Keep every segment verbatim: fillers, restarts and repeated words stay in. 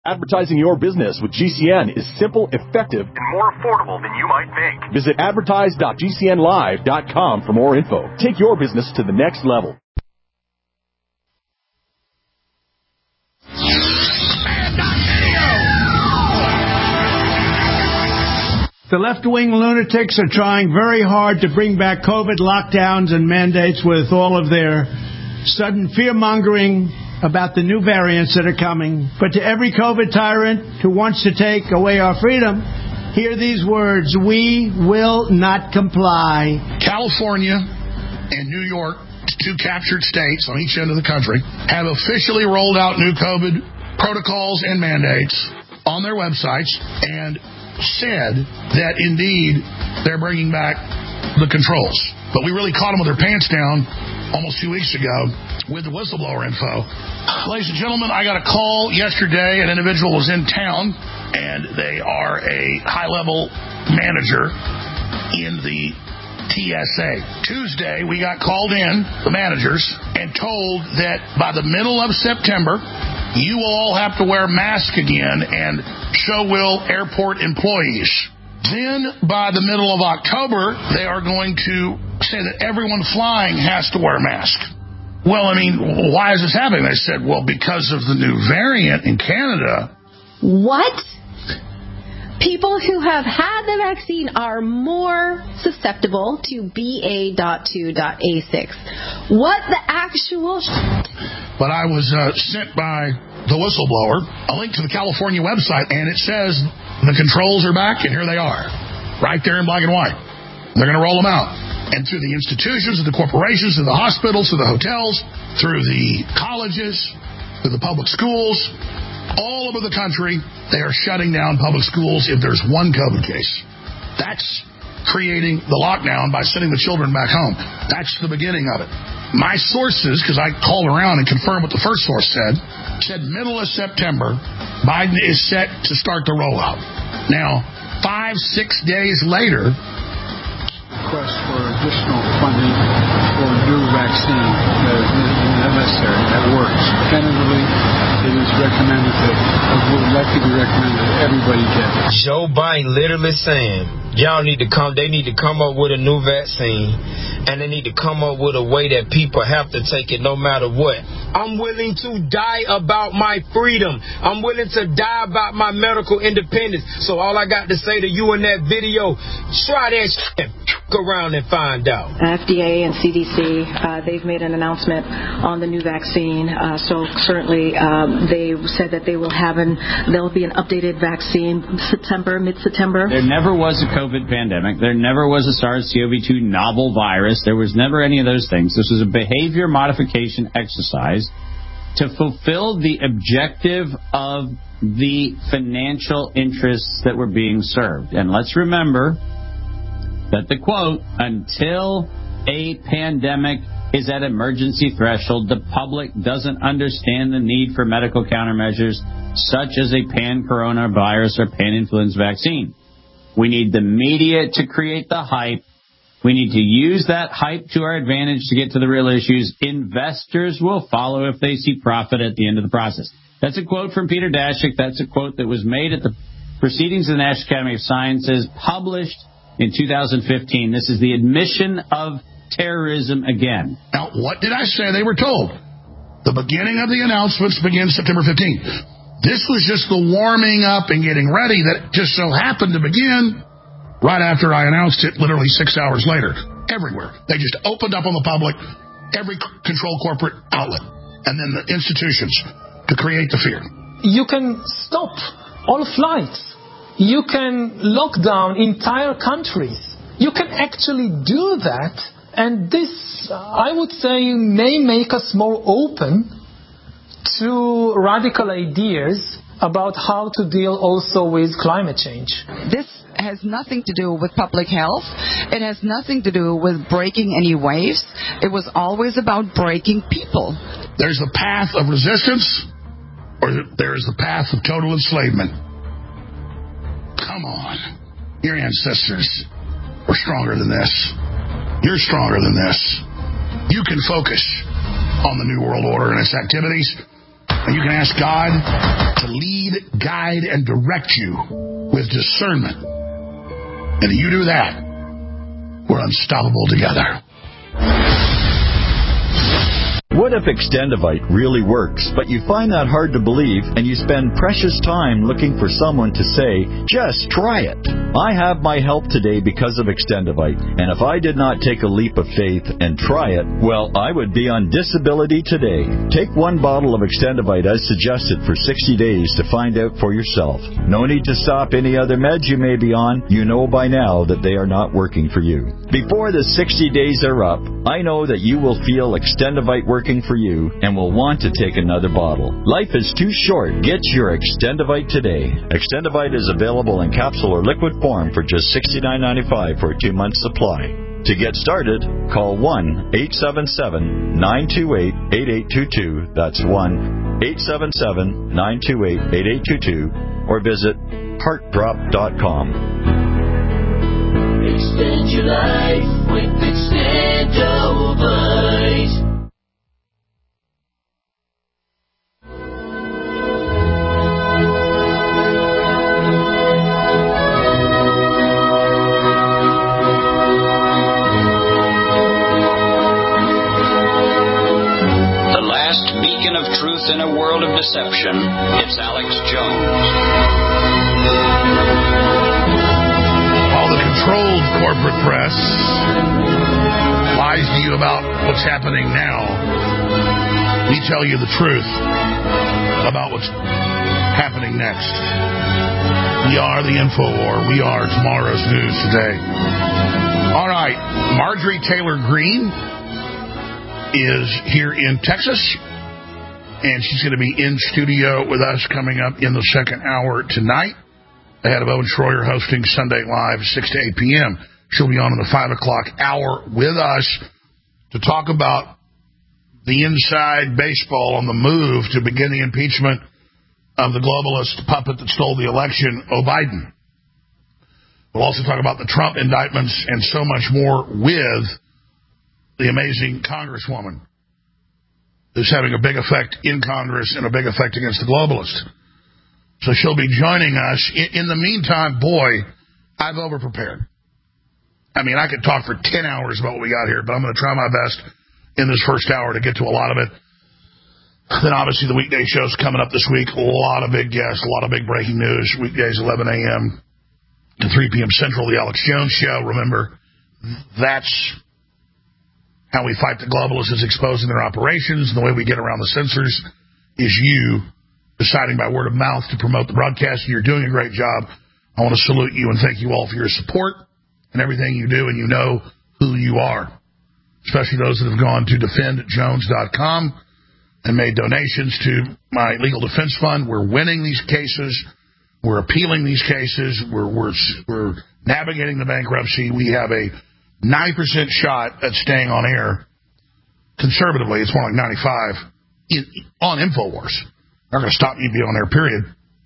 Advertising your business with G C N is simple, effective, and more affordable than you might think. Visit advertise dot g c n live dot com for more info. Take your business to the next level. The left-wing lunatics are trying very hard to bring back COVID lockdowns and mandates with all of their sudden fear-mongering about the new variants that are coming. But to every COVID tyrant who wants to take away our freedom, hear these words: we will not comply. California and New York, two captured states on each end of the country, have officially rolled out new COVID protocols and mandates on their websites and said that indeed they're bringing back the controls. But we really caught them with their pants down almost two weeks ago with the whistleblower info. Ladies and gentlemen, I got a call yesterday. An individual was in town, and they are a high-level manager in the T S A. Tuesday, we got called in, the managers, and told that by the middle of September, you will all have to wear masks again and show will airport employees. Then, by the middle of October, they are going to say that everyone flying has to wear a mask. Well, I mean, why is this happening? They said, well, because of the new variant in Canada. What? People who have had the vaccine are more susceptible to B A two A six. What the actual shit? But I was uh, sent by the whistleblower a link to the California website, and it says the controls are back, and here they are, right there in black and white. They're going to roll them out. And through the institutions, through the corporations, through the hospitals, through the hotels, through the colleges, through the public schools, all over the country, they are shutting down public schools if there's one COVID case. That's creating the lockdown by sending the children back home. That's the beginning of it. My sources, because I called around and confirmed what the first source said, said middle of September, Biden is set to start the rollout. Now, five, six days later, request for additional funding for new vaccine that is necessary, that works. Tentatively, it is recommended that, it would likely be recommended that everybody get it. Joe Biden literally saying, y'all need to come, they need to come up with a new vaccine, and they need to come up with a way that people have to take it no matter what. I'm willing to die about my freedom. I'm willing to die about my medical independence. So all I got to say to you in that video, try that shit. Go around and find out. F D A and C D C, uh, they've made an announcement on the new vaccine. Uh, so certainly um, they said that they will have an, there'll be an updated vaccine September, mid-September. There never was a COVID pandemic. There never was a SARS-C o V two novel virus. There was never any of those things. This was a behavior modification exercise to fulfill the objective of the financial interests that were being served. And let's remember that the quote, until a pandemic is at emergency threshold, the public doesn't understand the need for medical countermeasures such as a pan-coronavirus or pan-influenza vaccine. We need the media to create the hype. We need to use that hype to our advantage to get to the real issues. Investors will follow if they see profit at the end of the process. That's a quote from Peter Daszak. That's a quote that was made at the Proceedings of the National Academy of Sciences, published in two thousand fifteen. This is the admission of terrorism again. Now, what did I say they were told? The beginning of the announcements begins September fifteenth. This was just the warming up and getting ready that just so happened to begin right after I announced it, literally six hours later. Everywhere. They just opened up on the public, every controlled corporate outlet, and then the institutions to create the fear. You can stop all flights. You can lock down entire countries. You can actually do that, and this, I would say, may make us more open to radical ideas about how to deal also with climate change. This has nothing to do with public health. It has nothing to do with breaking any waves. It was always about breaking people. There's the path of resistance, or there is the path of total enslavement. Come on. Your ancestors were stronger than this. You're stronger than this. You can focus on the New World Order and its activities. And you can ask God to lead, guide, and direct you with discernment. And if you do that, we're unstoppable together. What if Extendivite really works, but you find that hard to believe and you spend precious time looking for someone to say, just try it? I have my help today because of Extendivite, and if I did not take a leap of faith and try it, well, I would be on disability today. Take one bottle of Extendivite as suggested for sixty days to find out for yourself. No need to stop any other meds you may be on. You know by now that they are not working for you. Before the sixty days are up, I know that you will feel Extendivite working for you and will want to take another bottle. Life is too short. Get your Extendivite today. Extendivite is available in capsule or liquid form for just sixty-nine ninety-five for a two-month supply. To get started, call one eight seven seven, nine two eight, eight eight two two. That's one eight seven seven, nine two eight, eight eight two two. Or visit heart drop dot com. Extend your life with Extendivite. In a world of deception, it's Alex Jones. All the controlled corporate press lies to you about what's happening now. We tell you the truth about what's happening next. We are the InfoWar. We are tomorrow's news today. All right, Marjorie Taylor Greene is here in Texas. And she's going to be in studio with us coming up in the second hour tonight. Ahead of Owen Schroyer hosting Sunday Live, six to eight p.m. She'll be on in the five o'clock hour with us to talk about the inside baseball on the move to begin the impeachment of the globalist puppet that stole the election, Joe Biden. We'll also talk about the Trump indictments and so much more with the amazing Congresswoman who's having a big effect in Congress and a big effect against the globalists. So she'll be joining us. In, in the meantime, boy, I've overprepared. I mean, I could talk for ten hours about what we got here, but I'm going to try my best in this first hour to get to a lot of it. Then obviously the weekday show's coming up this week. A lot of big guests, a lot of big breaking news. Weekdays, eleven a.m. to three p.m. Central, the Alex Jones Show. Remember, that's how we fight the globalists, is exposing their operations. And the way we get around the censors is you deciding by word of mouth to promote the broadcast. You're doing a great job. I want to salute you and thank you all for your support and everything you do, and you know who you are, especially those that have gone to defend jones dot com and made donations to my legal defense fund. We're winning these cases. We're appealing these cases. We're, we're, we're navigating the bankruptcy. We have a ninety percent shot at staying on air. Conservatively, it's more like ninety-five in, on InfoWars. They're not going to stop me being on air, period.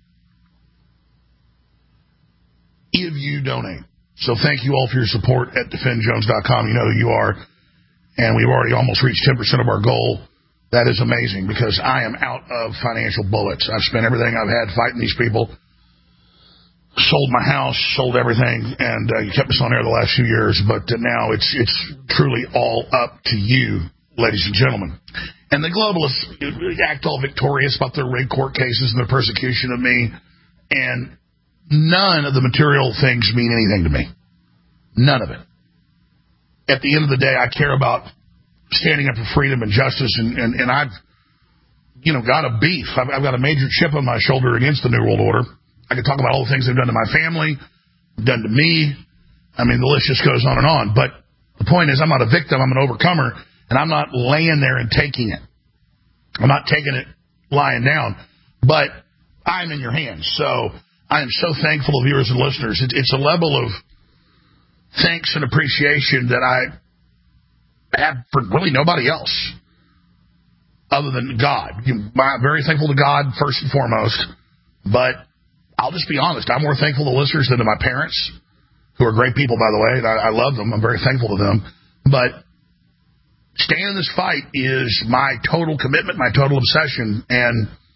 If you donate. So thank you all for your support at defend jones dot com. You know who you are. And we've already almost reached ten percent of our goal. That is amazing because I am out of financial bullets. I've spent everything I've had fighting these people. Sold my house, sold everything, and uh, you kept us on air the last few years, but uh, now it's it's truly all up to you, ladies and gentlemen. And the globalists act all victorious about their rape court cases and their persecution of me, and none of the material things mean anything to me. None of it. At the end of the day, I care about standing up for freedom and justice, and, and, and I've, you know, got a beef. I've, I've got a major chip on my shoulder against the New World Order. I could talk about all the things they've done to my family, done to me. I mean, the list just goes on and on. But the point is, I'm not a victim. I'm an overcomer, and I'm not laying there and taking it. I'm not taking it lying down. But I'm in your hands. So I am so thankful to viewers and listeners. It, it's a level of thanks and appreciation that I have for really nobody else other than God. I'm very thankful to God, first and foremost. But I'll just be honest. I'm more thankful to listeners than to my parents, who are great people, by the way, and I, I love them. I'm very thankful to them. But staying in this fight is my total commitment, my total obsession, and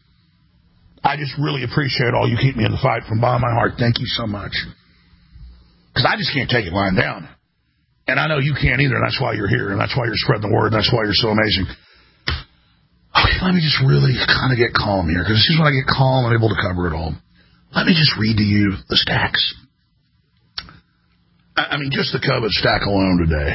I just really appreciate all you keep me in the fight from the bottom of my heart. Thank you so much. Because I just can't take it lying down. And I know you can't either, and that's why you're here, and that's why you're spreading the word, and that's why you're so amazing. Okay, let me just really kind of get calm here, because this is when I get calm, I'm able to cover it all. Let me just read to you the stacks. I mean, just the COVID stack alone today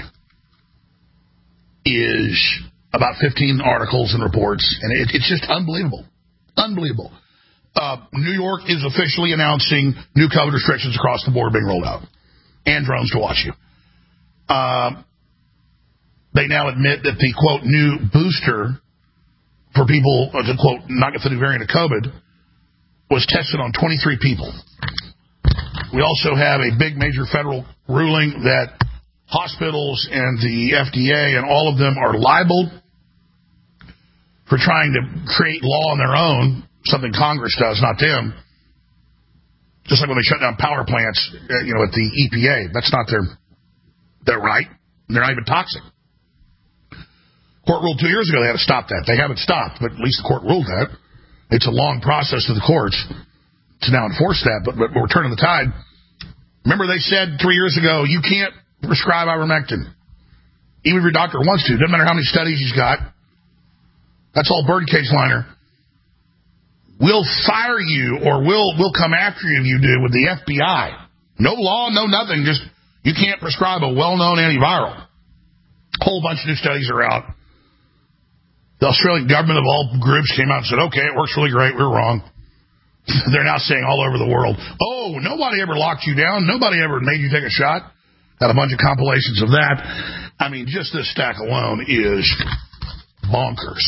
is about fifteen articles and reports, and it, it's just unbelievable. Unbelievable. Uh, New York is officially announcing new COVID restrictions across the board being rolled out, and drones to watch you. Uh, they now admit that the, quote, new booster for people, uh, to, quote, not get the new variant of COVID was tested on twenty-three people. We also have a big major federal ruling that hospitals and the F D A and all of them are liable for trying to create law on their own, something Congress does, not them. Just like when they shut down power plants, uh, you know, at the E P A. That's not their, their right. They're not even toxic. Court ruled two years ago they had to stop that. They haven't stopped, but at least the court ruled that. It's a long process to the courts to now enforce that, but, but we're turning the tide. Remember they said three years ago, you can't prescribe ivermectin. Even if your doctor wants to. Doesn't matter how many studies he's got. That's all birdcage liner. We'll fire you or we'll we'll come after you if you do with the F B I. No law, no nothing. Just you can't prescribe a well-known antiviral. A whole bunch of new studies are out. The Australian government of all groups came out and said, okay, it works really great. We're wrong. They're now saying all over the world, oh, nobody ever locked you down. Nobody ever made you take a shot. Got a bunch of compilations of that. I mean, just this stack alone is bonkers.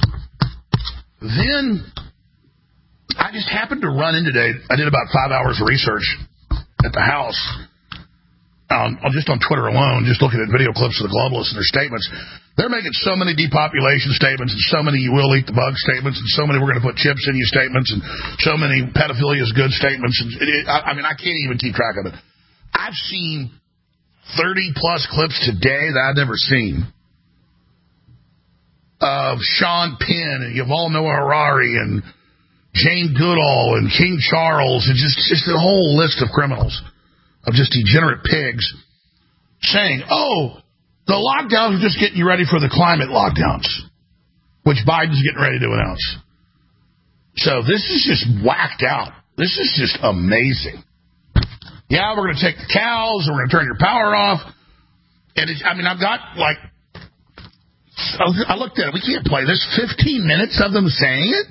Then I just happened to run in today. I did about five hours of research at the house, um, just on Twitter alone, just looking at video clips of the globalists and their statements. They're making so many depopulation statements and so many you will eat the bug statements and so many we're going to put chips in you statements and so many pedophilia is good statements. And it, it, I, I mean, I can't even keep track of it. I've seen thirty-plus clips today that I've never seen of Sean Penn and Yuval Noah Harari and Jane Goodall and King Charles and just, just a whole list of criminals, of just degenerate pigs, saying, oh, the lockdowns are just getting you ready for the climate lockdowns, which Biden's getting ready to announce. So this is just whacked out. This is just amazing. Yeah, we're going to take the cows and we're going to turn your power off. And it's, I mean, I've got like, I looked at it. We can't play this. fifteen minutes of them saying it.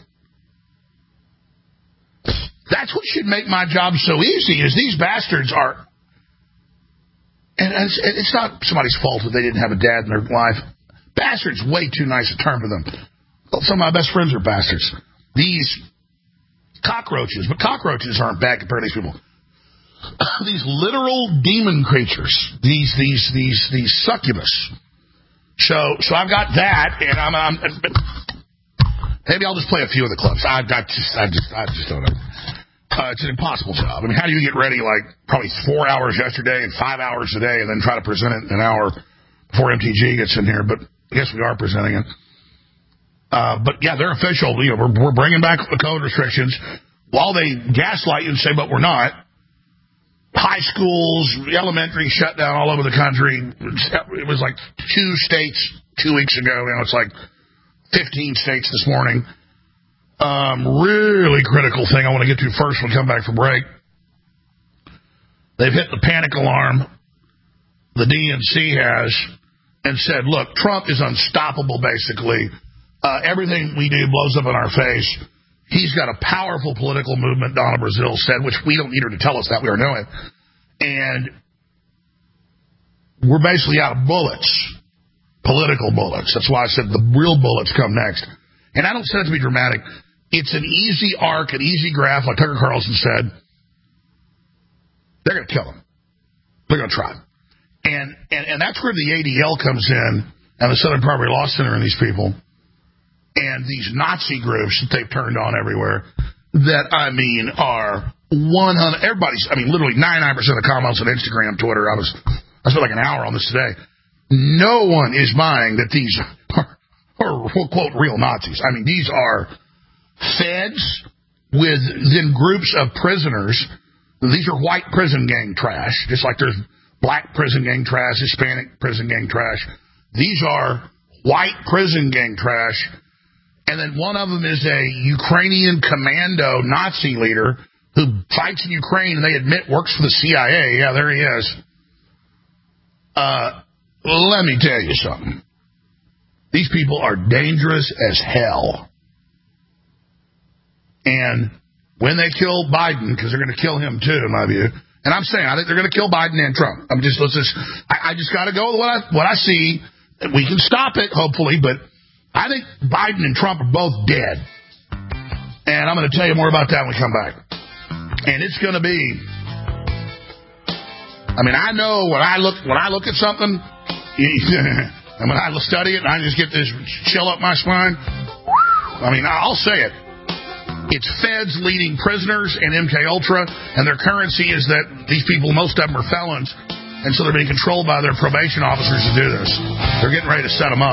That's what should make my job so easy, is these bastards are, and it's, it's not somebody's fault that they didn't have a dad in their life. Bastards, way too nice a term for them. Some of my best friends are bastards. These cockroaches, but cockroaches aren't bad compared to these people. These literal demon creatures, these these these these succubus. So so I've got that, and I'm, I'm maybe I'll just play a few of the clips. I, I just I just I just don't know. Uh, it's an impossible job. I mean, how do you get ready like probably four hours yesterday and five hours today, and then try to present it in an hour before M T G gets in here? But I guess we are presenting it. Uh, but yeah, they're official. You know, we're we're bringing back the COVID restrictions while they gaslight you and say, but we're not. High schools, elementary shut down all over the country. It was like two states two weeks ago. Now it's like fifteen states this morning. Um, really critical thing I want to get to first when we come back from break. They've hit the panic alarm, the D N C has, and said, look, Trump is unstoppable, basically. Uh, everything we do blows up in our face. He's got a powerful political movement, Donna Brazile said, which we don't need her to tell us that. We already know it. And we're basically out of bullets, political bullets. That's why I said the real bullets come next. And I don't say that to be dramatic. It's an easy arc, an easy graph, like Tucker Carlson said. They're going to kill him. They're going to try. And, and and that's where the A D L comes in, and the Southern Poverty Law Center and these people, and these Nazi groups that they've turned on everywhere, that, I mean, are one hundred, everybody's, I mean, literally ninety-nine percent of the comments on Instagram, Twitter, I was, I spent like an hour on this today. No one is buying that these are, are quote, real Nazis. I mean, these are feds, with then groups of prisoners. These are white prison gang trash, just like there's black prison gang trash, Hispanic prison gang trash. These are white prison gang trash. And then one of them is a Ukrainian commando Nazi leader who fights in Ukraine and they admit works for the C I A. Yeah, there he is. Uh, let me tell you something. These people are dangerous as hell. And when they kill Biden, because they're going to kill him too, in my view, and I'm saying I think they're going to kill Biden and Trump. I'm just let's just I, I just got to go with what I what I see. We can stop it hopefully, but I think Biden and Trump are both dead. And I'm going to tell you more about that when we come back. And it's going to be. I mean, I know when I look when I look at something, and when I study it, and I just get this chill up my spine. I mean, I'll say it. It's feds leading prisoners and M K Ultra, and their currency is that these people, most of them are felons, and so they're being controlled by their probation officers to do this. They're getting ready to set them up.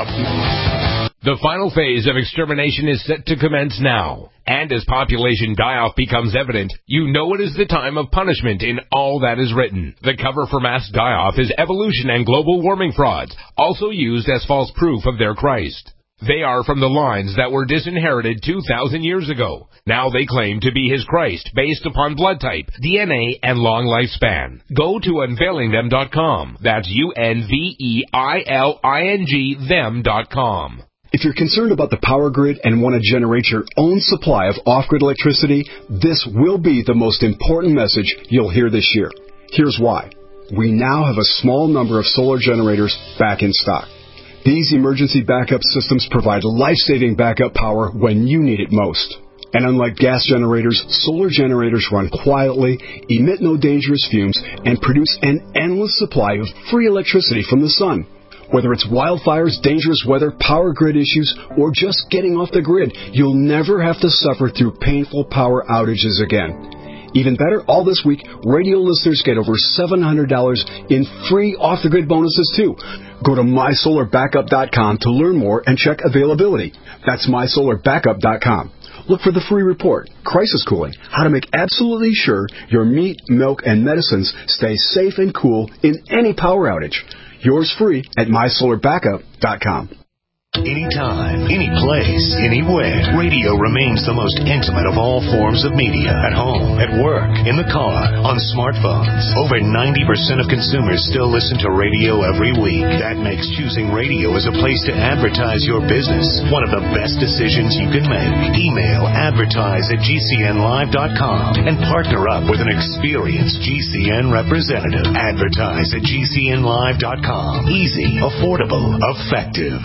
The final phase of extermination is set to commence now. And as population die-off becomes evident, you know it is the time of punishment in all that is written. The cover for mass die-off is evolution and global warming frauds, also used as false proof of their Christ. They are from the lines that were disinherited two thousand years ago. Now they claim to be his Christ based upon blood type, D N A, and long lifespan. Go to unveiling them dot com. That's U N V E I L I N G them dot com. If you're concerned about the power grid and want to generate your own supply of off-grid electricity, this will be the most important message you'll hear this year. Here's why. We now have a small number of solar generators back in stock. These emergency backup systems provide life-saving backup power when you need it most. And unlike gas generators, solar generators run quietly, emit no dangerous fumes, and produce an endless supply of free electricity from the sun. Whether it's wildfires, dangerous weather, power grid issues, or just getting off the grid, you'll never have to suffer through painful power outages again. Even better, all this week, radio listeners get over seven hundred dollars in free off-the-grid bonuses, too. Go to my solar backup dot com to learn more and check availability. That's my solar backup dot com. Look for the free report, Crisis Cooling, how to make absolutely sure your meat, milk, and medicines stay safe and cool in any power outage. Yours free at my solar backup dot com. Anytime, any place, anywhere, radio remains the most intimate of all forms of media. At home, at work, in the car, on smartphones. Over ninety percent of consumers still listen to radio every week. That makes choosing radio as a place to advertise your business one of the best decisions you can make. Email advertise at G C N live dot com and partner up with an experienced G C N representative. Advertise at G C N live dot com. Easy, affordable, effective.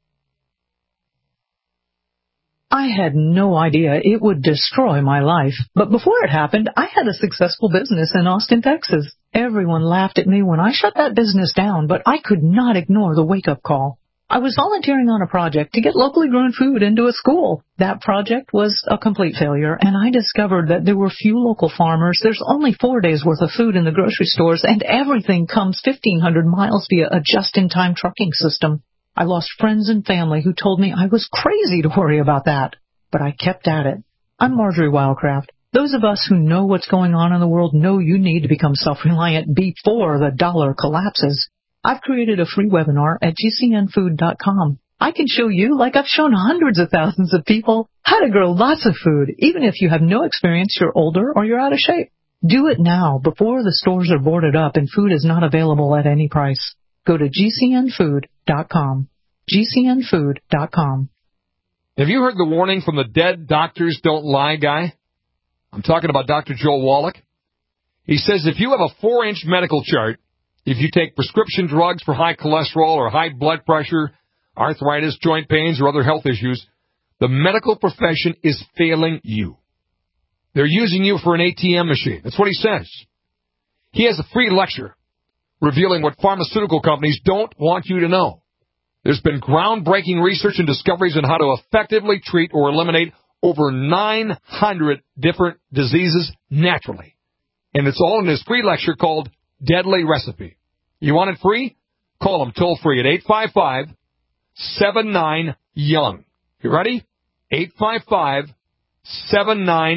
I had no idea it would destroy my life. But before it happened, I had a successful business in Austin, Texas. Everyone laughed at me when I shut that business down, but I could not ignore the wake-up call. I was volunteering on a project to get locally grown food into a school. That project was a complete failure, and I discovered that there were few local farmers. There's only four days' worth of food in the grocery stores, and everything comes fifteen hundred miles via a just-in-time trucking system. I lost friends and family who told me I was crazy to worry about that. But I kept at it. I'm Marjorie Wildcraft. Those of us who know what's going on in the world know you need to become self-reliant before the dollar collapses. I've created a free webinar at G C N food dot com. I can show you, like I've shown hundreds of thousands of people, how to grow lots of food, even if you have no experience, you're older, or you're out of shape. Do it now before the stores are boarded up and food is not available at any price. Go to G C N food dot com. G C N food dot com. Have you heard the warning from the dead doctors don't lie guy? I'm talking about Doctor Joel Wallach. He says if you have a four-inch medical chart, if you take prescription drugs for high cholesterol or high blood pressure, arthritis, joint pains, or other health issues, the medical profession is failing you. They're using you for an A T M machine. That's what he says. He has a free lecture revealing what pharmaceutical companies don't want you to know. There's been groundbreaking research and discoveries on how to effectively treat or eliminate over nine hundred different diseases naturally. And it's all in his free lecture called Deadly Recipe. You want it free? Call him toll free at eight five five, seven nine, young. You ready? eight five five, seven nine,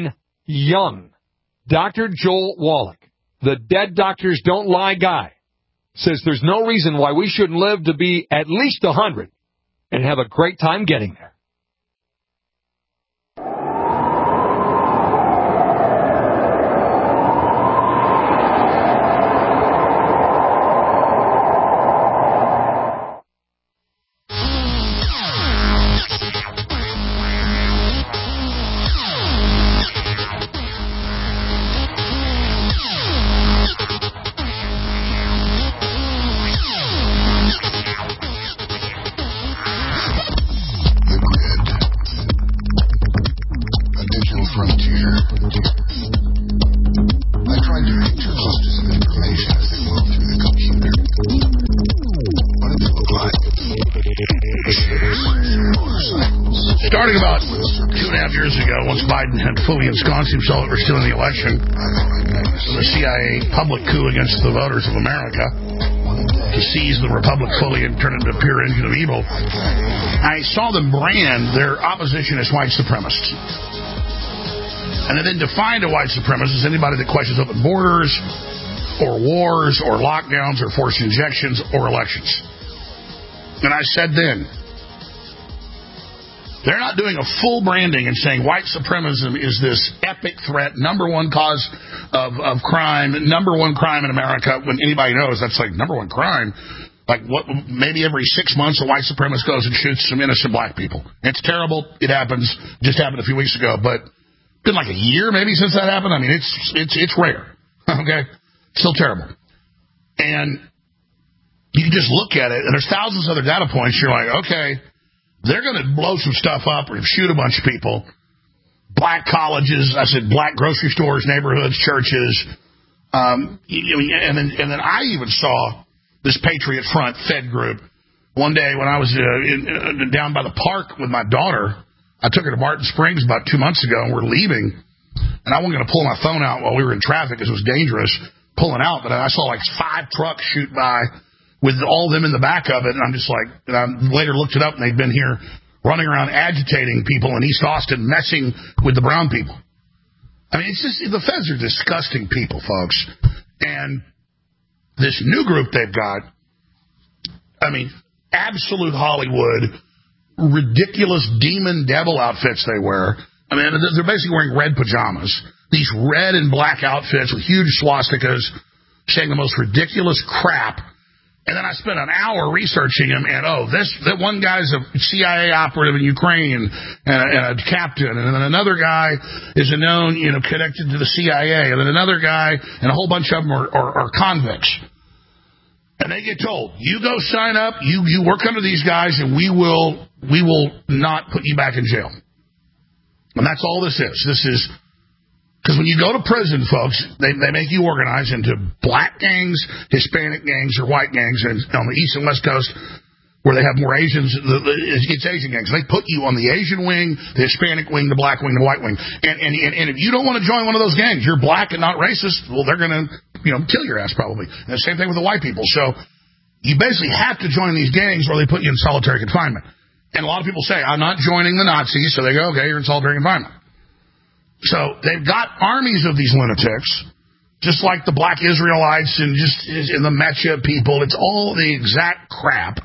young Doctor Joel Wallach, the Dead Doctors Don't Lie guy, says there's no reason why we shouldn't live to be at least one hundred and have a great time getting there. Starting about two and a half years ago, once Biden had fully ensconced himself that we're still in the election, the C I A public coup against the voters of America to seize the republic fully and turn it into a pure engine of evil, I saw them brand their opposition as white supremacists. And they then defined a white supremacist as anybody that questions open borders or wars or lockdowns or forced injections or elections. And I said then, they're not doing a full branding and saying white supremacism is this epic threat, number one cause of, of crime, number one crime in America. When anybody knows that's like number one crime, like what? Maybe every six months a white supremacist goes and shoots some innocent black people. It's terrible. It happens. Just happened a few weeks ago, but it's been like a year maybe since that happened. I mean, it's it's it's rare. Okay, still terrible. And you can just look at it, and there's thousands of other data points. You're like, okay. They're going to blow some stuff up or shoot a bunch of people. Black colleges, I said black grocery stores, neighborhoods, churches. Um, and, then, and then I even saw this Patriot Front Fed group. One day when I was uh, in, uh, down by the park with my daughter, I took her to Martin Springs about two months ago, and we're leaving. And I wasn't going to pull my phone out while we were in traffic because it was dangerous pulling out. But I saw like five trucks shoot by with all of them in the back of it, and I'm just like, and I later looked it up, and they'd been here running around agitating people in East Austin, messing with the brown people. I mean, it's just, the feds are disgusting people, folks. And this new group they've got, I mean, absolute Hollywood, ridiculous demon devil outfits they wear. I mean, they're basically wearing red pajamas. These red and black outfits with huge swastikas, saying the most ridiculous crap. And then I spent an hour researching him, and oh, this that one guy's a C I A operative in Ukraine and, and, a, and a captain, and then another guy is a known, you know, connected to the C I A, and then another guy, and a whole bunch of them are, are, are convicts. And they get told, you go sign up, you you work under these guys, and we will we will not put you back in jail. And that's all this is. This is. Because when you go to prison, folks, they, they make you organize into black gangs, Hispanic gangs, or white gangs. And on the East and West Coast, where they have more Asians, it's Asian gangs. They put you on the Asian wing, the Hispanic wing, the black wing, the white wing. And, and, and if you don't want to join one of those gangs, you're black and not racist, well, they're going to, you know, kill your ass probably. And the same thing with the white people. So you basically have to join these gangs or they put you in solitary confinement. And a lot of people say, I'm not joining the Nazis. So they go, okay, you're in solitary confinement. So they've got armies of these lunatics, just like the black Israelites and just in the Mecha people. It's all the exact crap.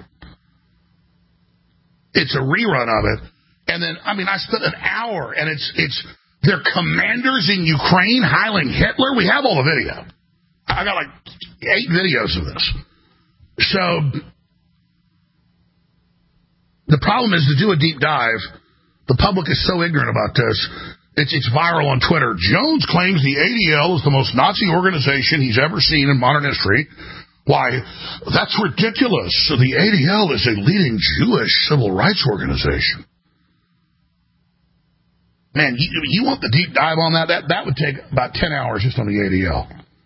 It's a rerun of it. And then, I mean, I spent an hour, and it's it's their commanders in Ukraine hailing Hitler. We have all the video. I got like eight videos of this. So the problem is to do a deep dive. The public is so ignorant about this. It's, it's viral on Twitter. Jones claims the A D L is the most Nazi organization he's ever seen in modern history. Why, that's ridiculous. So the A D L is a leading Jewish civil rights organization. Man, you, you want the deep dive on that? That that would take about ten hours just on the A D L.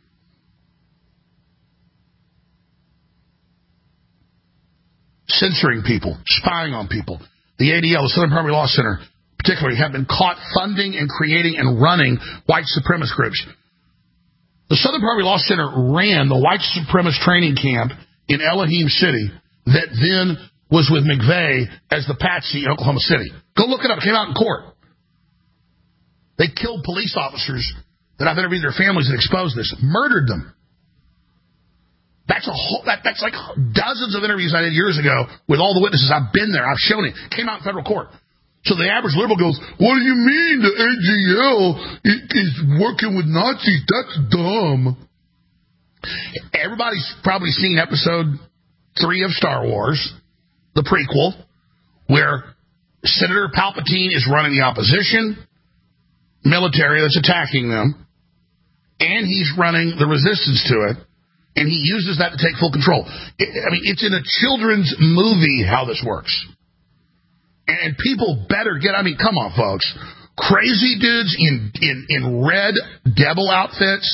Censoring people, spying on people. The A D L, the Southern Poverty Law Center, particularly, have been caught funding and creating and running white supremacist groups. The Southern Poverty Law Center ran the white supremacist training camp in Elohim City that then was with McVeigh as the patsy in Oklahoma City. Go look it up. It came out in court. They killed police officers that I've interviewed their families and exposed this, murdered them. That's a whole, that, that's like dozens of interviews I did years ago with all the witnesses. I've been there. I've shown it. Came out in federal court. So the average liberal goes, what do you mean the A G L is working with Nazis? That's dumb. Everybody's probably seen episode three of Star Wars, the prequel, where Senator Palpatine is running the opposition military that's attacking them, and he's running the resistance to it, and he uses that to take full control. I mean, it's in a children's movie how this works. And people better get, I mean, come on, folks. Crazy dudes in, in, in red devil outfits.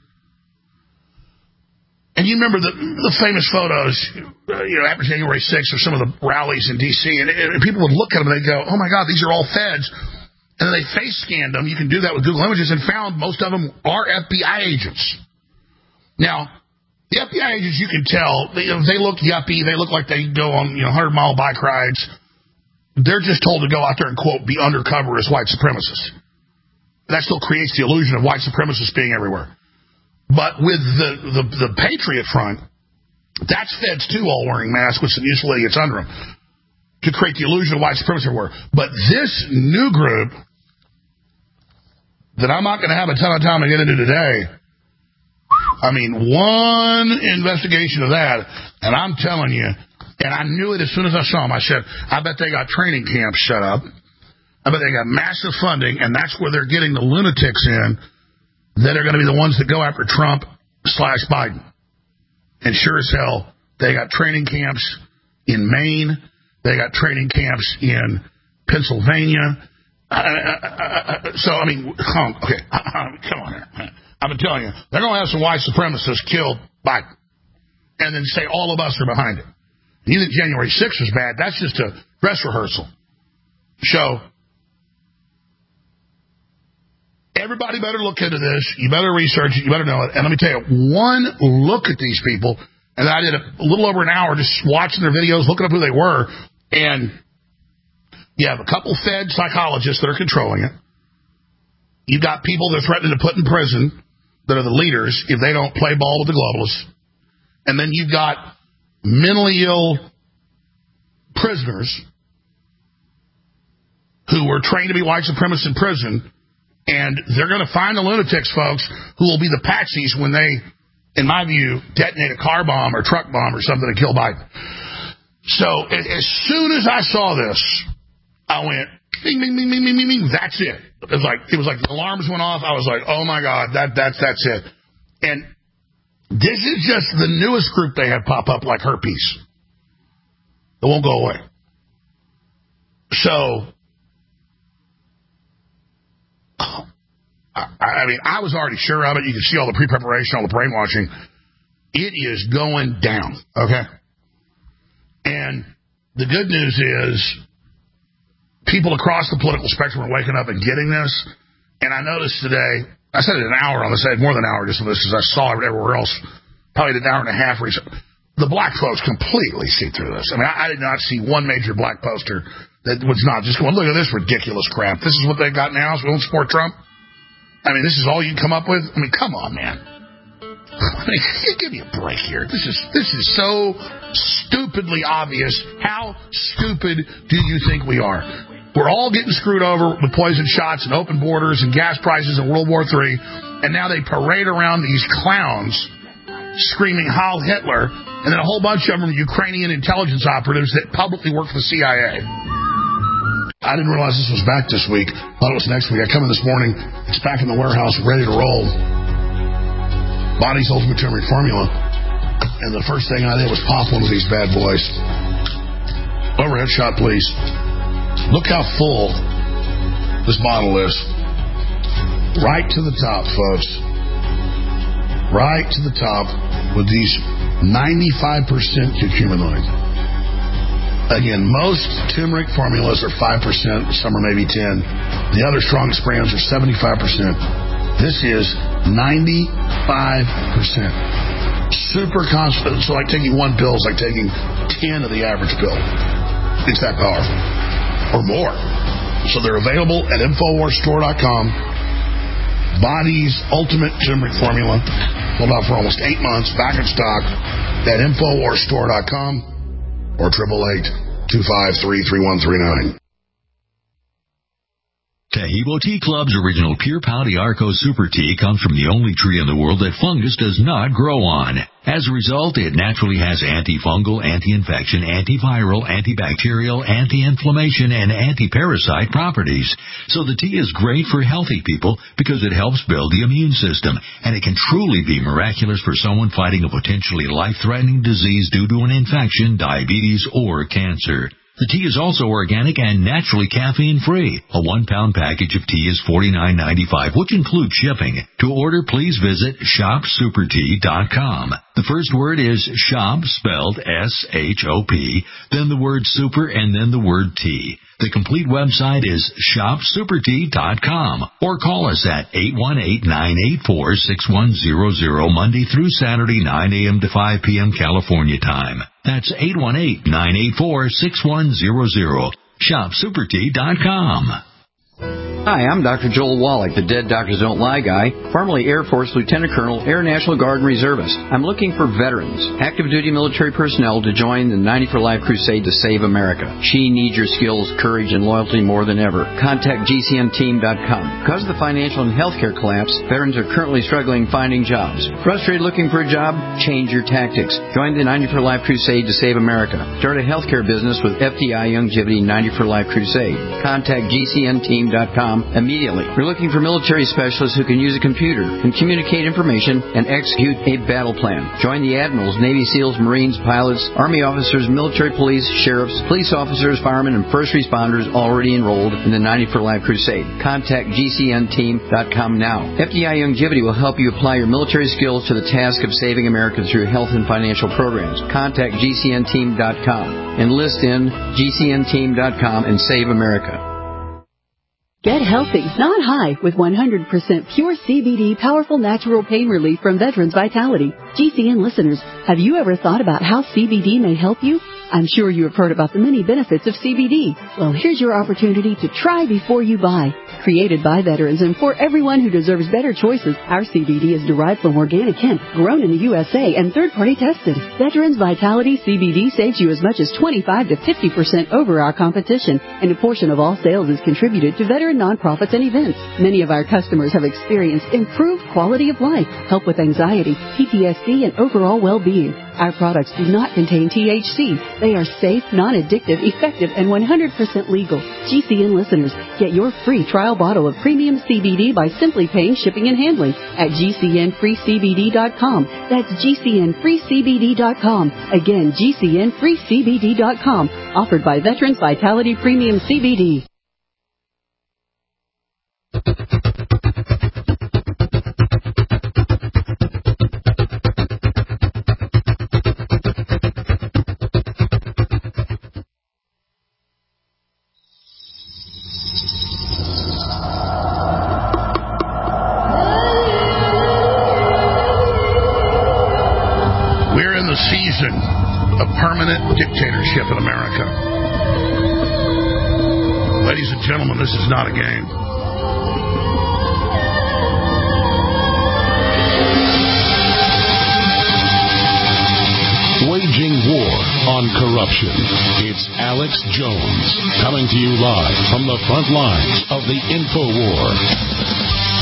And you remember the, the famous photos, uh, you know, after January sixth or some of the rallies in D C, and, and people would look at them and they'd go, oh, my God, these are all feds. And then they face scanned them. You can do that with Google Images, and found most of them are F B I agents. Now, the F B I agents, you can tell, they, they look yuppie. They look like they go on, you know, hundred-mile bike rides. They're just told to go out there and, quote, be undercover as white supremacists. That still creates the illusion of white supremacists being everywhere. But with the, the, the Patriot Front, that's feds, too, all wearing masks with some useful idiots under them to create the illusion of white supremacy everywhere. But this new group that I'm not going to have a ton of time to get into today, I mean, one investigation of that, and I'm telling you, and I knew it as soon as I saw them. I said, I bet they got training camps set up. I bet they got massive funding, and that's where they're getting the lunatics in that are going to be the ones that go after Trump slash Biden. And sure as hell, they got training camps in Maine. They got training camps in Pennsylvania. Uh, uh, uh, so, I mean, um, okay, uh, come on here. I've been telling you, they're going to have some white supremacists kill Biden and then say all of us are behind it. You think January sixth was bad? That's just a dress rehearsal. So, everybody better look into this. You better research it. You better know it. And let me tell you, one look at these people, and I did a, a little over an hour just watching their videos, looking up who they were, and you have a couple Fed psychologists that are controlling it. You've got people they're threatening to put in prison that are the leaders if they don't play ball with the globalists. And then you've got mentally ill prisoners who were trained to be white supremacists in prison, and they're going to find the lunatics, folks, who will be the patsies when they, in my view, detonate a car bomb or truck bomb or something to kill Biden. So as soon as I saw this, I went, bing, bing, bing, bing, bing, bing, bing. That's it. It was like it was like the alarms went off. I was like, oh my God, that that's that's it. And this is just the newest group they have pop up like herpes. It won't go away. So, I, I mean, I was already sure of it. You can see all the pre-preparation, all the brainwashing. It is going down, okay? And the good news is people across the political spectrum are waking up and getting this. And I noticed today, I said it an hour on this, I had more than an hour just on this, as I saw it everywhere else, probably an hour and a half recently. The black folks completely see through this. I mean, I, I did not see one major black poster that was not just going, look at this ridiculous crap. This is what they got now, so we don't support Trump? I mean, this is all you can come up with? I mean, come on, man. I mean, give me a break here. This is this is so stupidly obvious. How stupid do you think we are? We're all getting screwed over with poison shots and open borders and gas prices in World War Three, and now they parade around these clowns screaming Heil Hitler, and then a whole bunch of them are Ukrainian intelligence operatives that publicly work for the C I A. I didn't realize this was back this week. Thought it was next week. I come in this morning. It's back in the warehouse, ready to roll. Body's Ultimate Turmeric Formula. And the first thing I did was pop one of these bad boys. Overhead shot, please. Look how full this bottle is. Right to the top, folks. Right to the top with these ninety-five percent curcumin. Again, most turmeric formulas are five percent, some are maybe ten. The other strongest brands are seventy-five percent. This is ninety-five percent. Super constant. So like taking one pill is like taking ten of the average pill. It's that powerful. Or more. So they're available at Infowars Store dot com. Body's Ultimate Turmeric Formula. Sold out for almost eight months. Back in stock at infowars store dot com or eight eight eight, two five three, three one three nine. Tahibo Tea Club's original Pure Pau d'Arco Super Tea comes from the only tree in the world that fungus does not grow on. As a result, it naturally has antifungal, anti-infection, antiviral, antibacterial, anti-inflammation, and anti-parasite properties. So the tea is great for healthy people because it helps build the immune system, and it can truly be miraculous for someone fighting a potentially life-threatening disease due to an infection, diabetes, or cancer. The tea is also organic and naturally caffeine-free. A one-pound package of tea is forty-nine ninety-five, which includes shipping. To order, please visit shop super tea dot com. The first word is shop, spelled S H O P, then the word super, and then the word tea. The complete website is shop super tea dot com, or call us at eight one eight, nine eight four, six one zero zero Monday through Saturday, nine a.m. to five p.m. California time. That's eight one eight, nine eight four, six one zero zero. shop super tea dot com. Hi, I'm Doctor Joel Wallach, the Dead Doctors Don't Lie guy, formerly Air Force Lieutenant Colonel, Air National Guard and Reservist. I'm looking for veterans, active duty military personnel to join the ninety for Life crusade to save America. She needs your skills, courage, and loyalty more than ever. Contact G C N team dot com. Because of the financial and healthcare collapse, veterans are currently struggling finding jobs. Frustrated looking for a job? Change your tactics. Join the ninety for Life crusade to save America. Start a healthcare business with F D I Youngevity ninety for Life crusade. Contact G C N team dot com immediately. We're looking for military specialists who can use a computer and communicate information and execute a battle plan. Join the admirals, Navy SEALs, Marines, pilots, Army officers, military police, sheriffs, police officers, firemen, and first responders already enrolled in the ninety for Life crusade. Contact G C N team dot com now. F D I Youngevity will help you apply your military skills to the task of saving America through health and financial programs. Contact G C N team dot com. Enlist in G C N team dot com and save America. Get healthy, not high, with one hundred percent pure C B D powerful natural pain relief from Veterans Vitality. G C N listeners, have you ever thought about how C B D may help you? I'm sure you have heard about the many benefits of C B D. Well, here's your opportunity to try before you buy. Created by veterans and for everyone who deserves better choices, our C B D is derived from organic hemp, grown in the U S A, and third-party tested. Veterans Vitality C B D saves you as much as twenty-five to fifty percent over our competition, and a portion of all sales is contributed to veteran nonprofits and events. Many of our customers have experienced improved quality of life, help with anxiety, P T S D, and overall well-being. Our products do not contain T H C. They are safe, non-addictive, effective, and one hundred percent legal. G C N listeners, get your free trial bottle of premium C B D by simply paying shipping and handling at G C N free C B D dot com. That's G C N free C B D dot com. Again, G C N free C B D dot com. Offered by Veterans Vitality Premium C B D. Season of permanent dictatorship in America. Ladies and gentlemen, this is not a game. Waging war on corruption. It's Alex Jones coming to you live from the front lines of the InfoWar.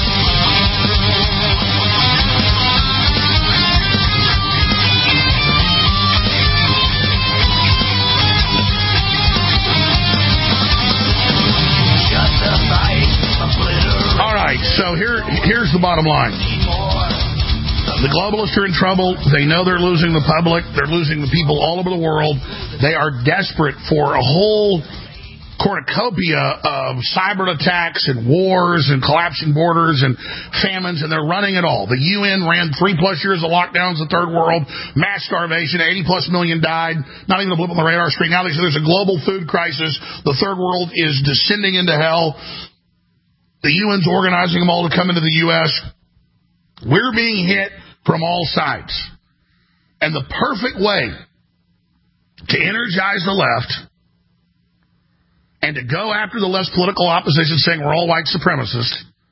So here, here's the bottom line. The globalists are in trouble. They know they're losing the public. They're losing the people all over the world. They are desperate for a whole cornucopia of cyber attacks and wars and collapsing borders and famines, and they're running it all. The U N ran three-plus years of lockdowns in the third world, mass starvation, eighty-plus million died, not even a blip on the radar screen. Now they say there's a global food crisis. The third world is descending into hell. The U N's organizing them all to come into the U S. We're being hit from all sides. And the perfect way to energize the left and to go after the left's political opposition saying we're all white supremacists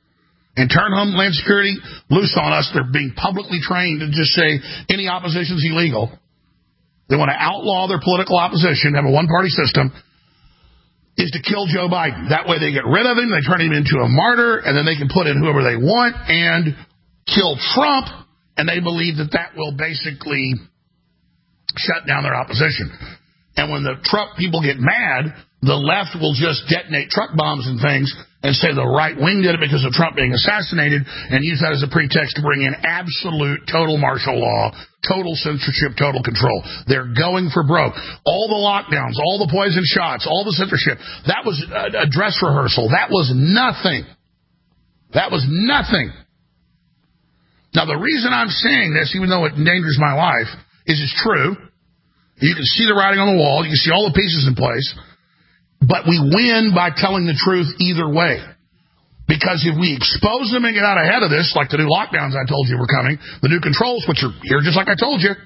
and turn Homeland Security loose on us. They're being publicly trained to just say any opposition is illegal. They want to outlaw their political opposition, have a one-party system, is to kill Joe Biden. That way they get rid of him, they turn him into a martyr, and then they can put in whoever they want and kill Trump, and they believe that that will basically shut down their opposition. And when the Trump people get mad, the left will just detonate truck bombs and things and say the right wing did it because of Trump being assassinated and use that as a pretext to bring in absolute total martial law, total censorship, total control. They're going for broke. All the lockdowns, all the poison shots, all the censorship, that was a, a dress rehearsal. That was nothing. That was nothing. Now, the reason I'm saying this, even though it endangers my life, is it's true. You can see the writing on the wall. You can see all the pieces in place. But we win by telling the truth either way. Because if we expose them and get out ahead of this, like the new lockdowns I told you were coming, the new controls, which are here just like I told you,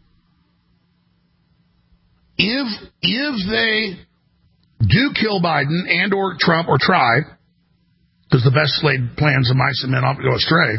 if if they do kill Biden and or Trump or try, because the best laid plans of mice and men often go astray,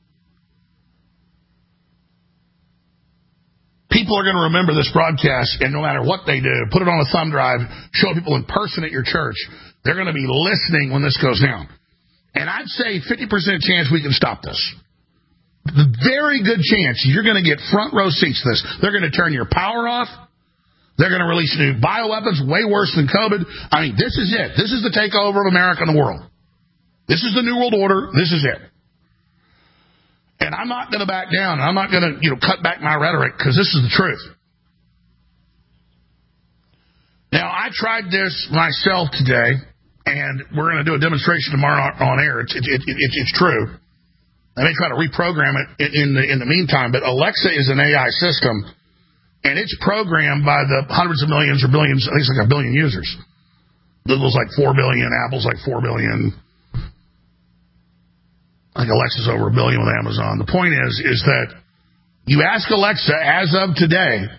people are going to remember this broadcast, and no matter what they do, put it on a thumb drive, show people in person at your church. They're going to be listening when this goes down. And I'd say fifty percent chance we can stop this. The very good chance you're going to get front row seats to this. They're going to turn your power off. They're going to release new bioweapons, way worse than COVID. I mean, this is it. This is the takeover of America and the world. This is the New World Order. This is it. And I'm not going to back down. I'm not going to, you know, cut back my rhetoric because this is the truth. Now, I tried this myself today, and we're going to do a demonstration tomorrow on air. It's, it, it, it, it's true. I may try to reprogram it in the in the meantime, but Alexa is an A I system, and it's programmed by the hundreds of millions or billions, I think it's like a billion users. Google's like four billion, Apple's like four billion. I think Alexa's over a billion with Amazon. The point is, is that you ask Alexa, as of today,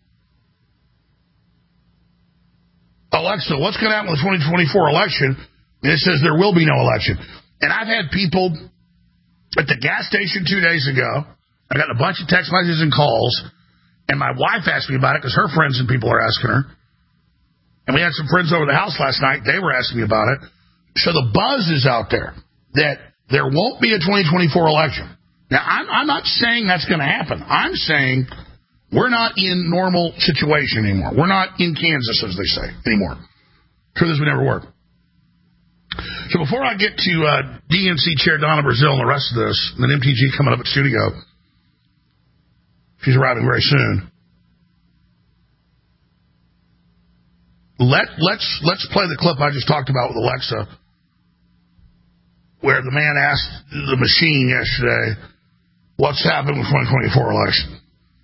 Alexa, what's going to happen with the twenty twenty-four election? And it says there will be no election. And I've had people at the gas station two days ago. I got a bunch of text messages and calls, and my wife asked me about it because her friends and people are asking her. And we had some friends over the house last night. They were asking me about it. So the buzz is out there that there won't be a twenty twenty-four election. Now, I'm, I'm not saying that's going to happen. I'm saying we're not in normal situation anymore. We're not in Kansas, as they say, anymore. Truth is, we never were. So before I get to uh, D N C Chair Donna Brazile and the rest of this, and then M T G coming up at studio, she's arriving very soon. Let, let's, let's play the clip I just talked about with Alexa, where the man asked the machine yesterday, what's happened with the twenty twenty-four election?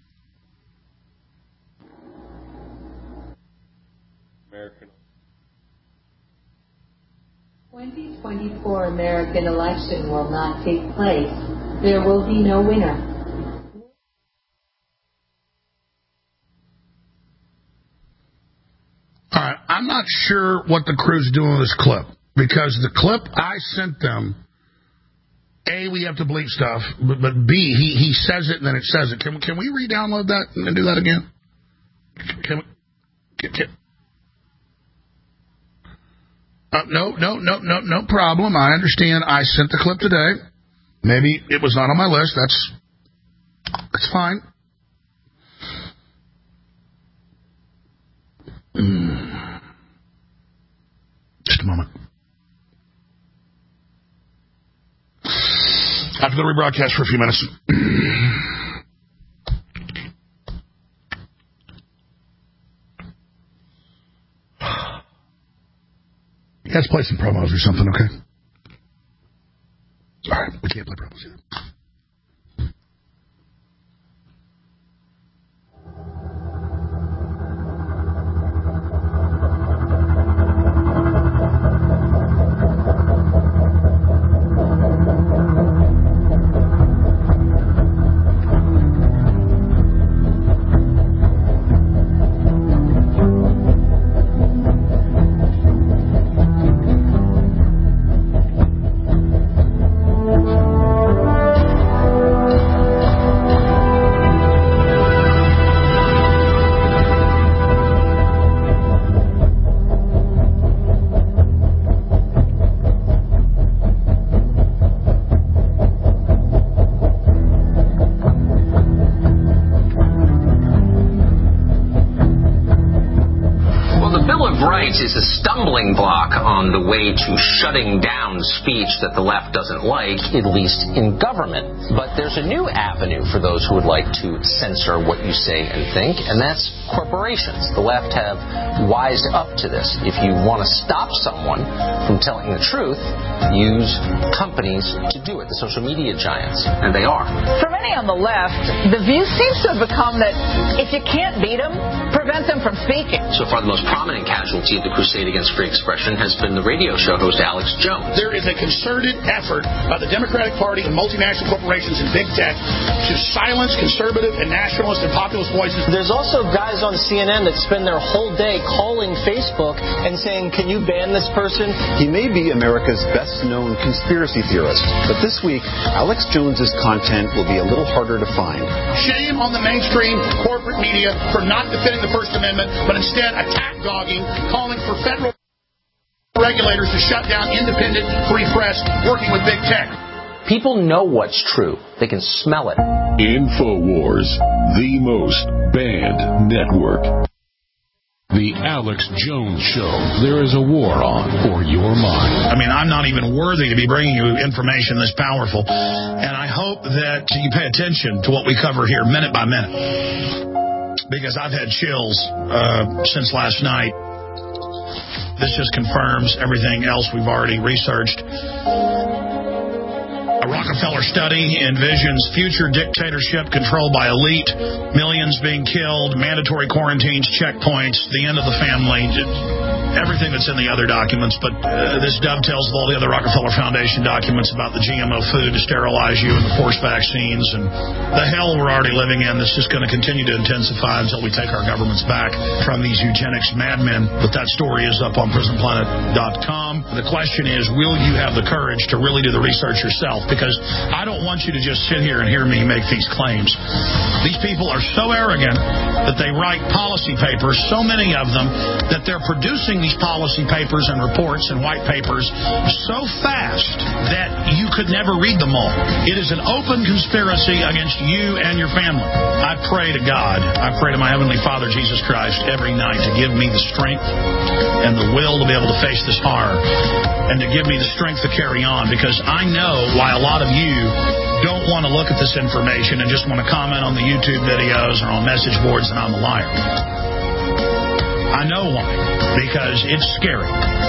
twenty twenty-four American election will not take place. There will be no winner. All right, I'm not sure what the crew's doing with this clip. Because the clip I sent them, A, we have to bleep stuff, but, but B, he, he says it and then it says it. Can, can we re-download that and do that again? Can we? Can, can, uh, no, no, no, no, no problem. I understand. I sent the clip today. Maybe it was not on my list. That's, that's fine. Mm. Just a moment. I have to go to rebroadcast for a few minutes. Let's play some promos or something, okay? All right, we can't play promos yet. States is a stumbling block on the way to shutting down speech that the left doesn't like, at least in government. But there's a new avenue for those who would like to censor what you say and think, and that's corporations. The left have wised up to this. If you want to stop someone from telling the truth, use companies to do it, the social media giants, and they are. For many on the left, the view seems to have become that if you can't beat them, prevent them from speaking. So far, the most prominent casualty of the crusade against free expression has been the radio show host Alex Jones. There is a concerted effort by the Democratic Party and multinational corporations and big tech to silence conservative and nationalist and populist voices. There's also guys on C N N that spend their whole day calling Facebook and saying, can you ban this person? He may be America's best-known conspiracy theorist, but this week, Alex Jones's content will be a little harder to find. Shame on the mainstream corporate media for not defending the First Amendment, but instead attack dogging, calling for federal regulators to shut down independent free press working with big tech. People know what's true. They can smell it. InfoWars, the most banned network. The Alex Jones Show. There is a war on for your mind. I mean, I'm not even worthy to be bringing you information this powerful. And I hope that you pay attention to what we cover here minute by minute. Because I've had chills uh, since last night. This just confirms everything else we've already researched. A Rockefeller study envisions future dictatorship controlled by elite, millions being killed, mandatory quarantines, checkpoints, the end of the family, everything that's in the other documents. But uh, this dovetails with all the other Rockefeller Foundation documents about the G M O food to sterilize you and the forced vaccines and the hell we're already living in that's just going to continue to intensify until we take our governments back from these eugenics madmen. But that story is up on prison planet dot com. The question is, will you have the courage to really do the research yourself? Because I don't want you to just sit here and hear me make these claims. These people are so arrogant that they write policy papers, so many of them, that they're producing these policy papers and reports and white papers so fast that you could never read them all. It is an open conspiracy against you and your family. I pray to God, I pray to my Heavenly Father, Jesus Christ, every night to give me the strength and the will to be able to face this horror and to give me the strength to carry on, because I know why a lot of you don't want to look at this information and just want to comment on the YouTube videos or on message boards and I'm a liar. I know why. Because it's scary.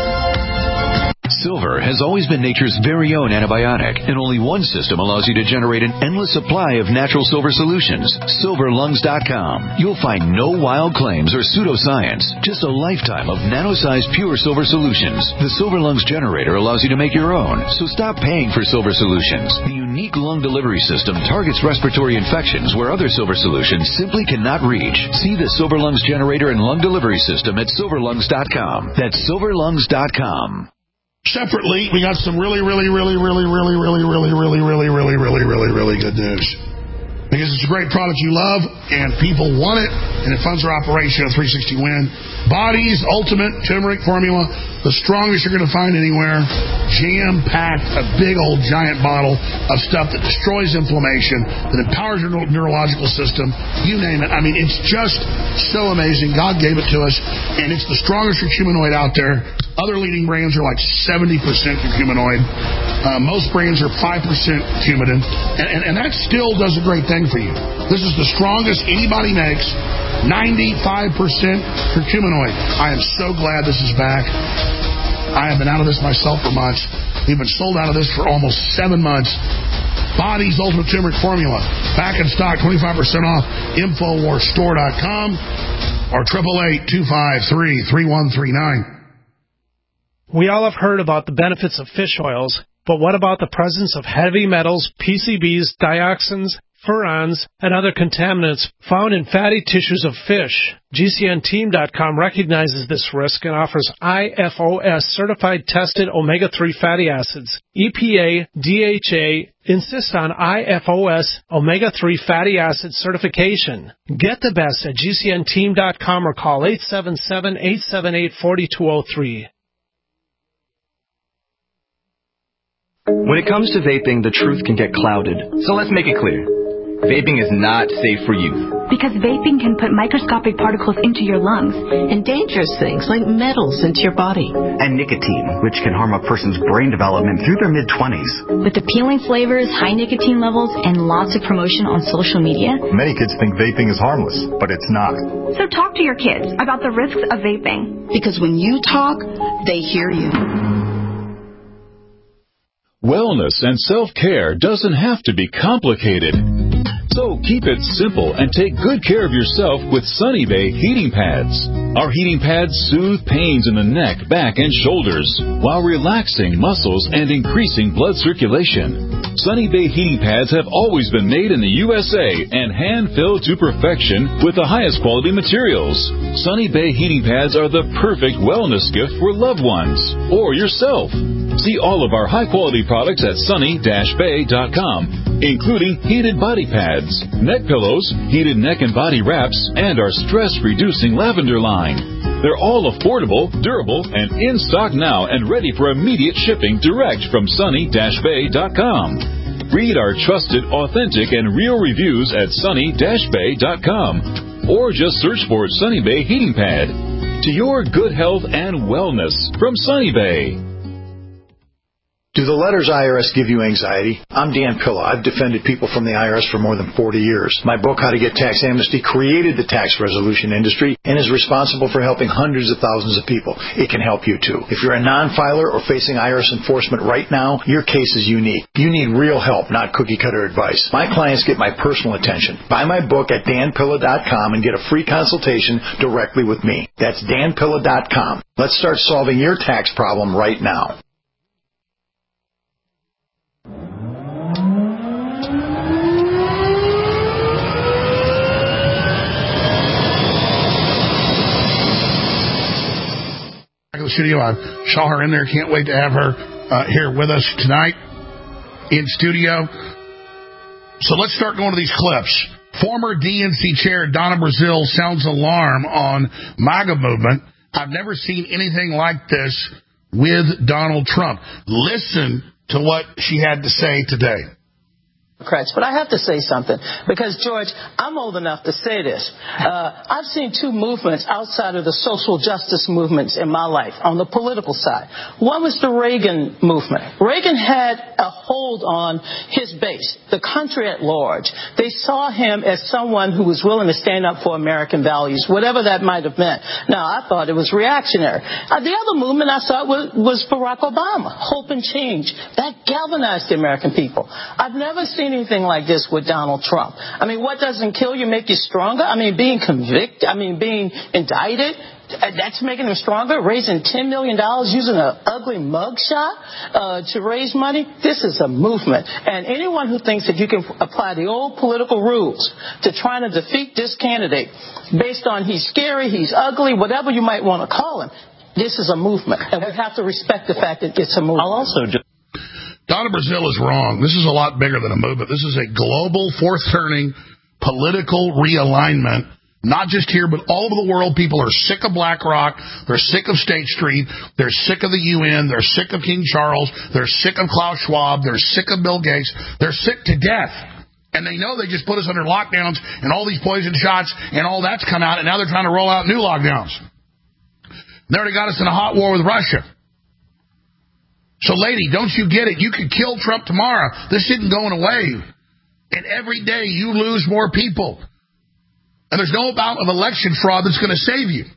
Silver has always been nature's very own antibiotic, and only one system allows you to generate an endless supply of natural silver solutions. silver lungs dot com. You'll find no wild claims or pseudoscience, just a lifetime of nano-sized pure silver solutions. The Silver Lungs generator allows you to make your own, so stop paying for silver solutions. The unique lung delivery system targets respiratory infections where other silver solutions simply cannot reach. See the Silver Lungs generator and lung delivery system at silver lungs dot com. That's silver lungs dot com. Separately, we got some really, really, really, really, really, really, really, really, really, really, really, really, really good news. Because it's a great product you love, and people want it, and it funds our operation at three sixty Win. Body's Ultimate Turmeric Formula, the strongest you're going to find anywhere. Jam-packed, a big old giant bottle of stuff that destroys inflammation, that empowers your neurological system, you name it. I mean, it's just so amazing. God gave it to us, and it's the strongest curcuminoid out there. Other leading brands are like seventy percent curcuminoid. Uh, most brands are five percent Coumadin, and, and, and that still does a great thing for you. This is the strongest anybody makes, ninety-five percent curcuminoid. I am so glad this is back. I have been out of this myself for months. We've been sold out of this for almost seven months. Body's Ultimate Turmeric Formula, back in stock, twenty-five percent off, infowars store dot com or eight eight eight, two five three, three one three nine. We all have heard about the benefits of fish oils, but what about the presence of heavy metals, P C Bs, dioxins, furans, and other contaminants found in fatty tissues of fish? G C N team dot com recognizes this risk and offers I F O S-certified tested omega three fatty acids. E P A, D H A insist on I F O S omega three fatty acid certification. Get the best at G C N team dot com or call eight seven seven, eight seven eight, four two zero three. When it comes to vaping, the truth can get clouded. So let's make it clear. Vaping is not safe for youth. Because vaping can put microscopic particles into your lungs. And dangerous things like metals into your body. And nicotine, which can harm a person's brain development through their mid-twenties. With appealing flavors, high nicotine levels, and lots of promotion on social media. Many kids think vaping is harmless, but it's not. So talk to your kids about the risks of vaping. Because when you talk, they hear you. Wellness and self-care doesn't have to be complicated. So keep it simple and take good care of yourself with Sunny Bay heating pads. Our heating pads soothe pains in the neck, back, and shoulders while relaxing muscles and increasing blood circulation. Sunny Bay heating pads have always been made in the U S A and hand-filled to perfection with the highest quality materials. Sunny Bay heating pads are the perfect wellness gift for loved ones or yourself. See all of our high-quality products at sunny dash bay dot com, including heated body pads, neck pillows, heated neck and body wraps, and our stress-reducing lavender line. They're all affordable, durable, and in stock now and ready for immediate shipping direct from sunny dash bay dot com. Read our trusted, authentic, and real reviews at sunny dash bay dot com or just search for Sunny Bay Heating Pad. To your good health and wellness from Sunny Bay. Do the letters I R S give you anxiety? I'm Dan Pilla. I've defended people from the I R S for more than forty years. My book, How to Get Tax Amnesty, created the tax resolution industry and is responsible for helping hundreds of thousands of people. It can help you, too. If you're a non-filer or facing I R S enforcement right now, your case is unique. You need real help, not cookie-cutter advice. My clients get my personal attention. Buy my book at dan pilla dot com and get a free consultation directly with me. That's dan pilla dot com. Let's start solving your tax problem right now. The studio. I saw her in there. Can't wait to have her uh, here with us tonight in studio. So let's start going to these clips. Former D N C chair Donna Brazile sounds alarm on MAGA movement. I've never seen anything like this with Donald Trump. Listen to what she had to say today. But I have to say something, because, George, I'm old enough to say this. Uh, I've seen two movements outside of the social justice movements in my life on the political side. One was the Reagan movement. Reagan had a hold on his base, the country at large. They saw him as someone who was willing to stand up for American values, whatever that might have meant. Now, I thought it was reactionary. Uh, the other movement I saw was, was Barack Obama, hope and change. That galvanized the American people. I've never seen anything like this with Donald Trump. I mean, what doesn't kill you make you stronger? I mean, being convicted, I mean, being indicted, that's making him stronger. Raising ten million dollars using an ugly mugshot uh, to raise money. This is a movement. And anyone who thinks that you can apply the old political rules to trying to defeat this candidate based on he's scary, he's ugly, whatever you might want to call him, this is a movement. And we have to respect the fact that it's a movement. I'll also just Donna Brazile is wrong. This is a lot bigger than a movement. This is a global, fourth-turning political realignment, not just here, but all over the world. People are sick of BlackRock. They're sick of State Street. They're sick of the U N. They're sick of King Charles. They're sick of Klaus Schwab. They're sick of Bill Gates. They're sick to death. And they know they just put us under lockdowns and all these poison shots and all that's come out, and now they're trying to roll out new lockdowns. They already got us in a hot war with Russia. So, lady, don't you get it? You could kill Trump tomorrow. This isn't going away. And every day you lose more people. And there's no amount of election fraud that's going to save you.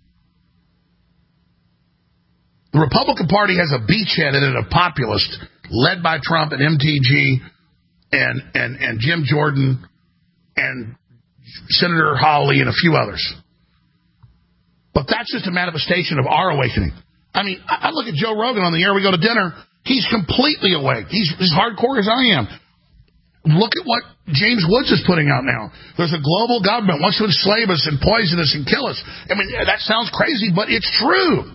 The Republican Party has a beachhead in it, a populist, led by Trump and M T G and, and, and Jim Jordan and Senator Hawley and a few others. But that's just a manifestation of our awakening. I mean, I look at Joe Rogan on the air. We go to dinner. He's completely awake. He's as hardcore as I am. Look at what James Woods is putting out now. There's a global government wants to enslave us and poison us and kill us. I mean, that sounds crazy, but it's true.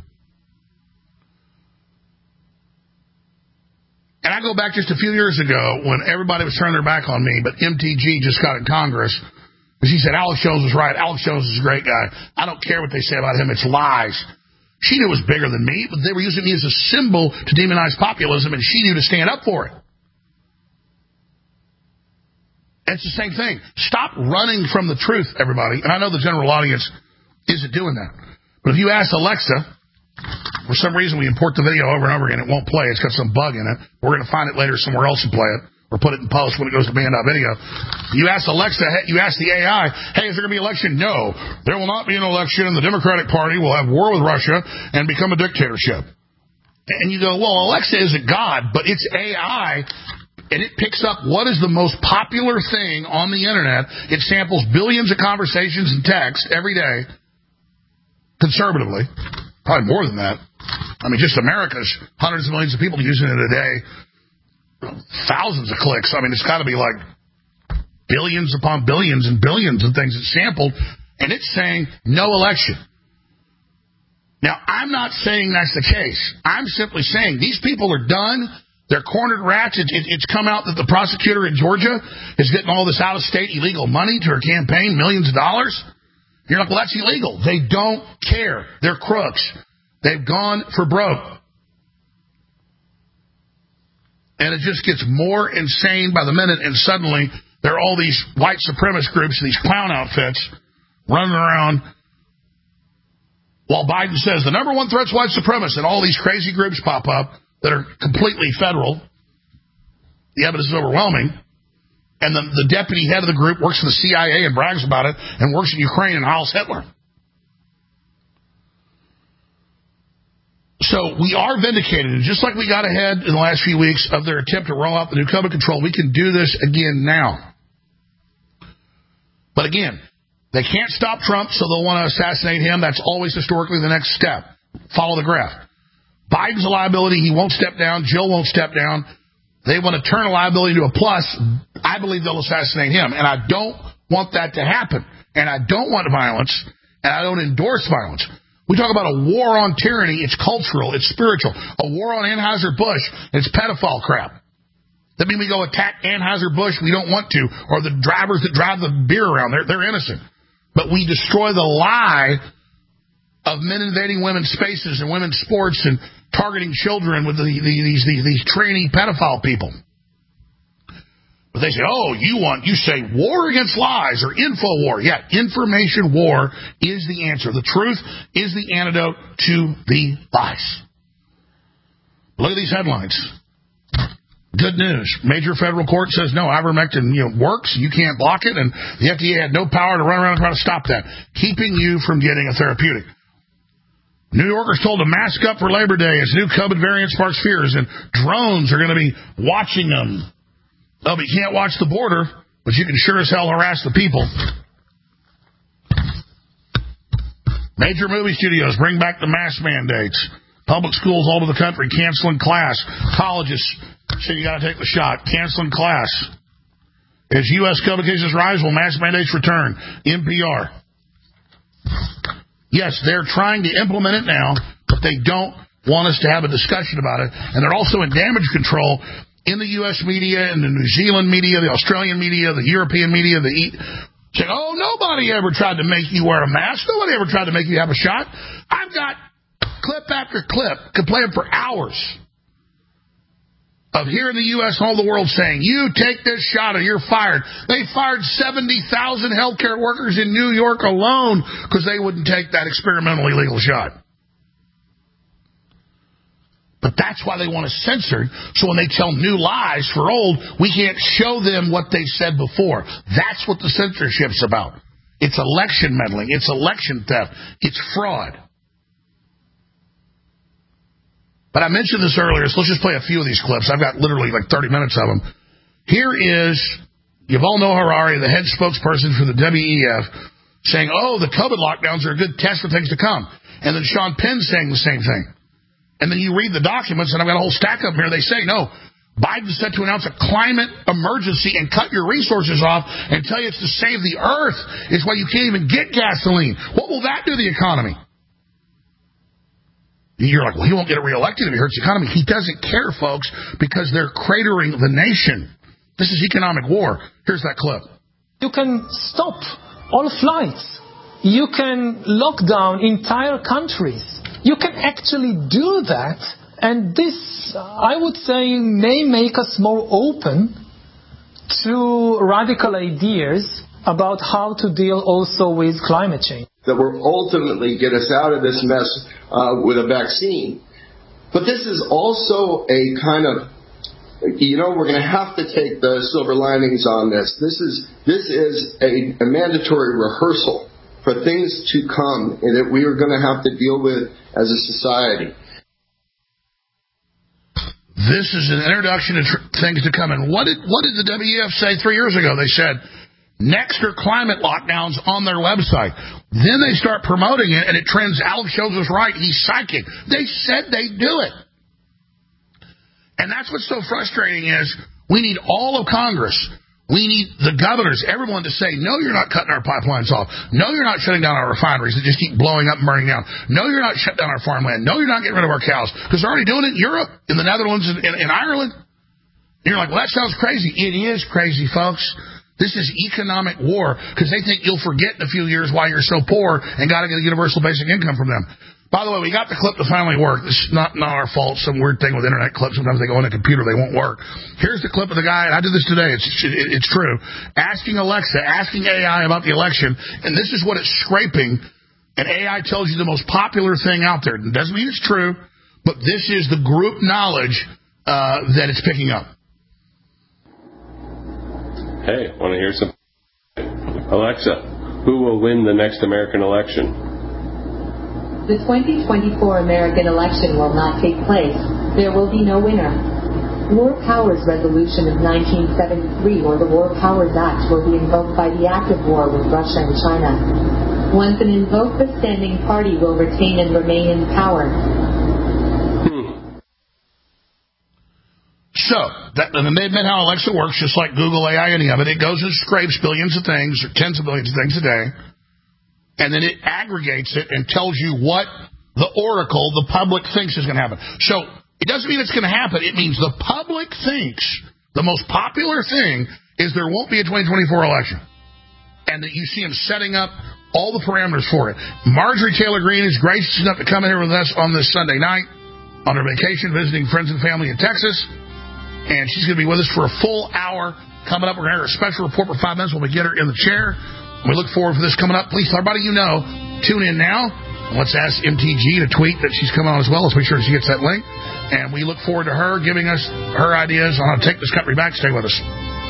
And I go back just a few years ago when everybody was turning their back on me, but M T G just got in Congress because he said Alex Jones was right. Alex Jones is a great guy. I don't care what they say about him. It's lies. She knew it was bigger than me, but they were using me as a symbol to demonize populism, and she knew to stand up for it. It's the same thing. Stop running from the truth, everybody. And I know the general audience isn't doing that. But if you ask Alexa, for some reason we import the video over and over again, it won't play. It's got some bug in it. We're going to find it later somewhere else and play it. Or put it in post when it goes to band.video. You ask Alexa, you ask the A I, hey, is there going to be an election? No. There will not be an election, and the Democratic Party will have war with Russia and become a dictatorship. And you go, well, Alexa isn't God, but it's A I, and it picks up what is the most popular thing on the Internet. It samples billions of conversations and text every day, conservatively. Probably more than that. I mean, just America's hundreds of millions of people using it a day. Thousands of clicks. I mean, it's got to be like billions upon billions and billions of things it's sampled, and it's saying no election. Now, I'm not saying that's the case. I'm simply saying these people are done. They're cornered rats. It, it, it's come out that the prosecutor in Georgia is getting all this out-of-state illegal money to her campaign, millions of dollars. You're like, well, that's illegal. They don't care. They're crooks. They've gone for broke. And it just gets more insane by the minute, and suddenly there are all these white supremacist groups, these clown outfits, running around while Biden says the number one threat's white supremacists, and all these crazy groups pop up that are completely federal. The evidence is overwhelming. And the, the deputy head of the group works for the C I A and brags about it, and works in Ukraine and Heils Hitler. So we are vindicated, and just like we got ahead in the last few weeks of their attempt to roll out the new COVID control, we can do this again now. But again, they can't stop Trump, so they'll want to assassinate him. That's always historically the next step. Follow the graph. Biden's a liability. He won't step down. Jill won't step down. They want to turn a liability into a plus. I believe they'll assassinate him, and I don't want that to happen. And I don't want violence, and I don't endorse violence. We talk about a war on tyranny. It's cultural. It's spiritual. A war on Anheuser-Busch. It's pedophile crap. That means we go attack Anheuser-Busch. We don't want to. Or the drivers that drive the beer around. They're, they're innocent. But we destroy the lie of men invading women's spaces and women's sports and targeting children with the, the, these, these, these trainee pedophile people. But they say, oh, you want, you say war against lies or info war. Yeah, information war is the answer. The truth is the antidote to the lies. Look at these headlines. Good news. Major federal court says, no, ivermectin you know, works. You can't block it. And the F D A had no power to run around and try to stop that, keeping you from getting a therapeutic. New Yorkers told to mask up for Labor Day as new COVID variant sparks fears, and drones are going to be watching them. Oh, but you can't watch the border, but you can sure as hell harass the people. Major movie studios bring back the mask mandates. Public schools all over the country canceling class. Colleges say you got to take the shot. Canceling class. As U S COVID cases rise, will mask mandates return? N P R. Yes, they're trying to implement it now, but they don't want us to have a discussion about it. And they're also in damage control in the U S media, in the New Zealand media, the Australian media, the European media, the e- saying, oh, nobody ever tried to make you wear a mask. Nobody ever tried to make you have a shot. I've got clip after clip, could play them for hours, of here in the U S and all the world saying, you take this shot or you're fired. They fired seventy thousand healthcare workers in New York alone because they wouldn't take that experimental illegal shot. But that's why they want to censor, so when they tell new lies for old, we can't show them what they said before. That's what the censorship's about. It's election meddling. It's election theft. It's fraud. But I mentioned this earlier, so let's just play a few of these clips. I've got literally like thirty minutes of them. Here is Yuval Noah Harari, the head spokesperson for the W E F, saying, oh, the COVID lockdowns are a good test for things to come. And then Sean Penn saying the same thing. And then you read the documents, and I've got a whole stack of them here. They say, no, Biden's set to announce a climate emergency and cut your resources off and tell you it's to save the earth. It's why you can't even get gasoline. What will that do to the economy? You're like, well, he won't get reelected if he hurts the economy. He doesn't care, folks, because they're cratering the nation. This is economic war. Here's that clip. You can stop all flights. You can lock down entire countries. You can actually do that, and this, I would say, may make us more open two radical ideas about how to deal also with climate change. That will ultimately get us out of this mess uh, with a vaccine. But this is also a kind of, you know, we're going to have to take the silver linings on this. This is this is a, a mandatory rehearsal for things to come and that we are going to have to deal with as a society. This is an introduction to tr- things to come. And what did what did the W E F say three years ago? They said, next are climate lockdowns on their website. Then they start promoting it, and it trends. Alex Jones was right. He's psychic. They said they'd do it. And that's what's so frustrating is we need all of Congress. We need the governors, everyone to say, no, you're not cutting our pipelines off. No, you're not shutting down our refineries that just keep blowing up and burning down. No, you're not shutting down our farmland. No, you're not getting rid of our cows. Because they're already doing it in Europe, in the Netherlands, and in, in Ireland. And you're like, well, that sounds crazy. It is crazy, folks. This is economic war because they think you'll forget in a few years why you're so poor and got to get a universal basic income from them. By the way, we got the clip to finally work. This is not, not our fault. Some weird thing with internet clips. Sometimes they go on a computer, they won't work. Here's the clip of the guy, and I did this today. It's it, it's true. Asking Alexa, asking A I about the election, and this is what it's scraping. And A I tells you the most popular thing out there. It doesn't mean it's true, but this is the group knowledge uh, that it's picking up. Hey, want to hear some? Alexa, who will win the next American election? The twenty twenty-four American election will not take place. There will be no winner. War Powers Resolution of nineteen seventy-three or the War Powers Act will be invoked by the act of war with Russia and China. Once an invoked, the standing party will retain and remain in power. Hmm. So, that, and they admit how Alexa works, just like Google A I, any of it. It goes and scrapes billions of things, or tens of billions of things a day. And then it aggregates it and tells you what the oracle, the public, thinks is going to happen. So it doesn't mean it's going to happen. It means the public thinks the most popular thing is there won't be a twenty twenty-four election. And that you see them setting up all the parameters for it. Marjorie Taylor Greene is gracious enough to come in here with us on this Sunday night on her vacation, visiting friends and family in Texas. And she's going to be with us for a full hour. Coming up, we're going to have a special report for five minutes when we get her in the chair. We look forward for this coming up. Please, everybody you know, tune in now. Let's ask M T G to tweet that she's coming on as well. Let's make sure she gets that link. And we look forward to her giving us her ideas on how to take this country back. Stay with us.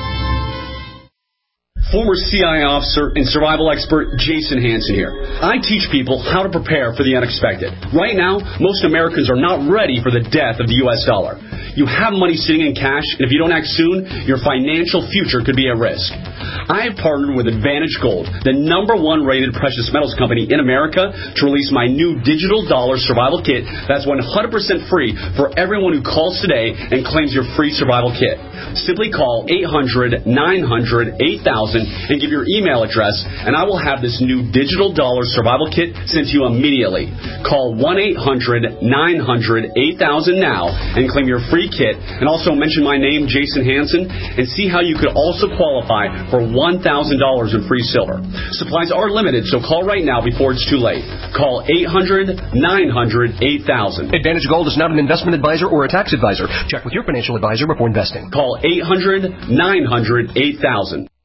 Former C I A officer and survival expert Jason Hansen here. I teach people how to prepare for the unexpected. Right now, most Americans are not ready for the death of the U S dollar. You have money sitting in cash, and if you don't act soon, your financial future could be at risk. I have partnered with Advantage Gold, the number one rated precious metals company in America, to release my new digital dollar survival kit that's one hundred percent free for everyone who calls today and claims your free survival kit. Simply call eight hundred, nine hundred, eight thousand and give your email address, and I will have this new digital dollar survival kit sent to you immediately. Call one eight hundred, nine hundred, eight thousand now and claim your free kit, and also mention my name, Jason Hansen, and see how you could also qualify for one thousand dollars in free silver. Supplies are limited, so call right now before it's too late. Call eight hundred, nine hundred, eight thousand. Advantage Gold is not an investment advisor or a tax advisor. Check with your financial advisor before investing. Call eight hundred, nine hundred, eight thousand.